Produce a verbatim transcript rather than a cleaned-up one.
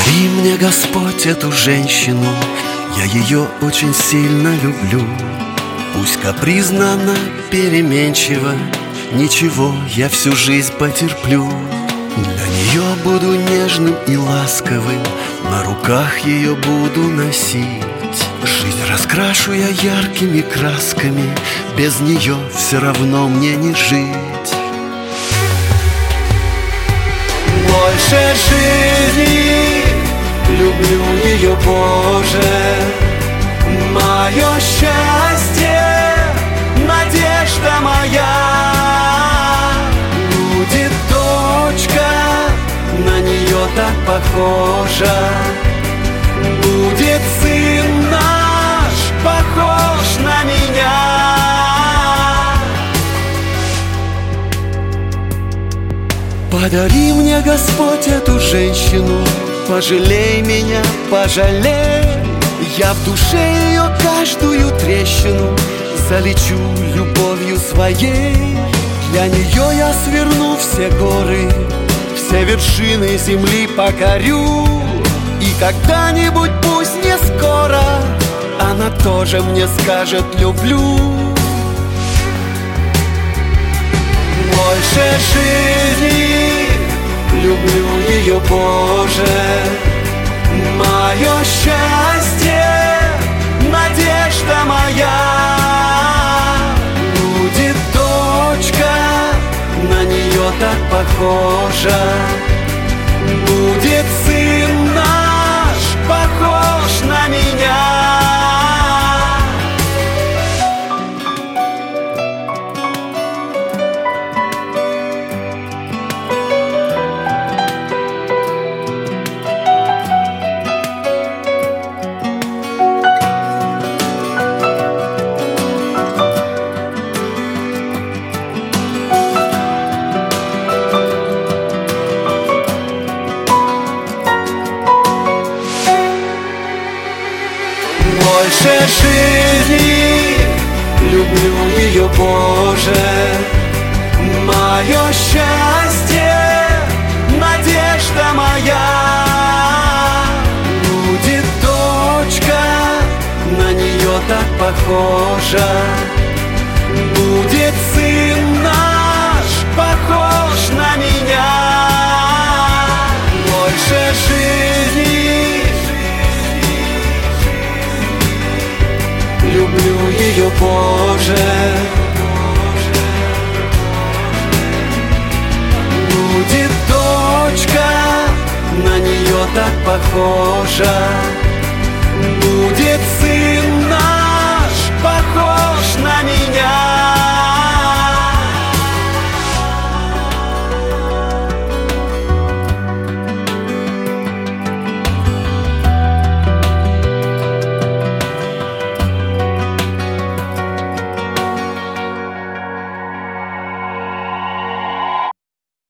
Подари мне, Господь, эту женщину, я ее очень сильно люблю. Пусть капризна она, переменчива, ничего, я всю жизнь потерплю. Для нее буду нежным и ласковым, на руках ее буду носить. Жизнь раскрашу я яркими красками, без нее все равно мне не жить. Больше жизни люблю ее, Боже, мое счастье, надежда моя. Будет дочка, на нее так похожа, будет сын наш, похож на меня. Подари мне, Господь, эту женщину, пожалей меня, пожалей. Я в душе ее каждую трещину залечу любовью своей. Для нее я сверну все горы, все вершины земли покорю. И когда-нибудь, пусть не скоро, она тоже мне скажет «люблю». Больше жизни люблю ее, Боже, мое счастье, надежда моя. Будет дочка, на нее так похожа, будет сын наш, похож на меня. Больше жизни люблю ее, Боже, мое счастье, надежда моя. Будет дочка, на нее так похожа, будет сын наш, похож на меня. Больше жизни люблю ее, Боже, будет дочка, на нее так похожа,